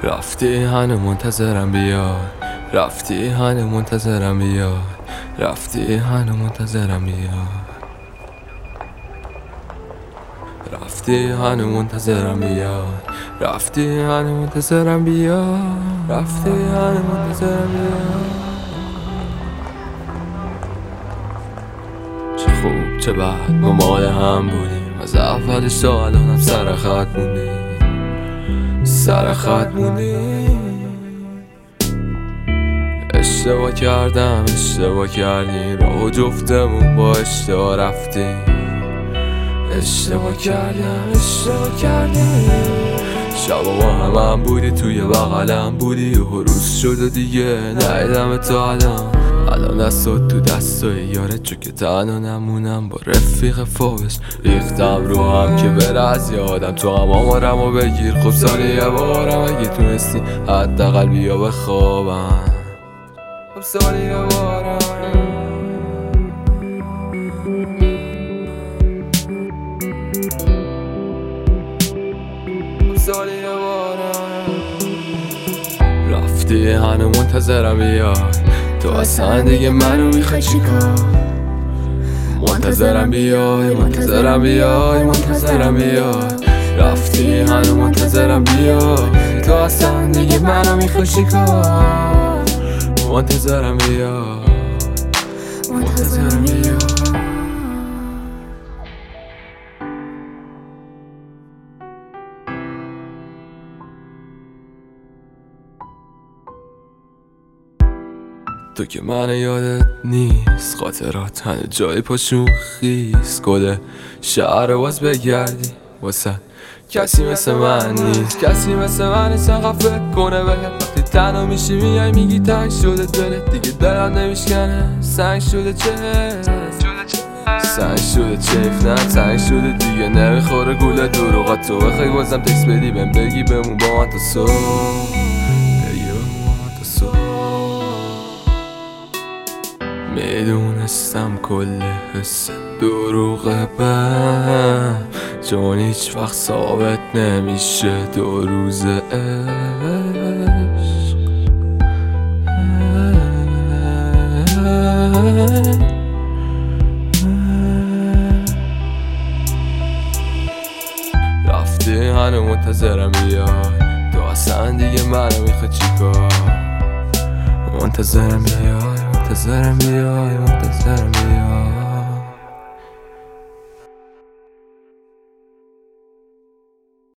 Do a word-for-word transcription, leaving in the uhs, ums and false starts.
رفتی هنو منتظرم بیای، رفتی هنو منتظرم بیای، رفتی هنو منتظرم بیای، رفتی هنو منتظرم بیای، رفتی هنو منتظرم بیای، رفتی هنو منتظرم بیای. چه خوب چه بد ما مال هم بودیم، از اولش تا الانم سر خط موندیم، سر خط موندیم. اشتباه کردم اشتباه کردیم، راه و جفتمون با اشتباه رفتیم. اشتباه کردم اشتباه کردیم، شبا با هم هم بودی، توی بغلم بودی و روز شد و دیگه ندیدم تا الان. الان دستات تو دستای یارت، چون که تنها نمونم با رفیق فاوش. ریختم رو هم که بره از یادم، تو هم آمارم و بگیر خب سالی یه بارم. اگه تونستی حداقل بیا بخوابم، خب سالی یه بارم. سالی یه بارم. رفتی هنو منتظرم بیای، تو اصلا دیگه منو میخوای چیکار؟ منتظرم بیای منتظرم بیای منتظرم بیای، رفتی هنو منتظرم بیای، تو اصلا دیگه منو میخوای چیکار؟ منتظرم بیای منتظرم بیای. تو که من یادت نیست، خاطرات هنو جای پاشون خیست. گل شهر باز بگردی واسه کسی مثل من نیست، کسی مثل من نیست انقدر فکر کنه بهت. وقتی تنها میشی میای میگی تنگ شده دلت، دیگه دلم نمیشکنه سنگ شده چه سنگ شده چیف نه تنگ شده دیگه. نمیخوره گوله دروغات تو بخوای بازم تکس بدی بهم بگی بمون با من تا صبح، بگی بمون با من تا صبح. میدونستم کل حس دروغه بهم، چون هیچ وقت ثابت نمیشه دو روز عشق. رفتی هنو منتظرم بیای، تو اصلا دیگه منو میخوای چیکار؟ منتظرم بیای منتظرم بیای منتظرم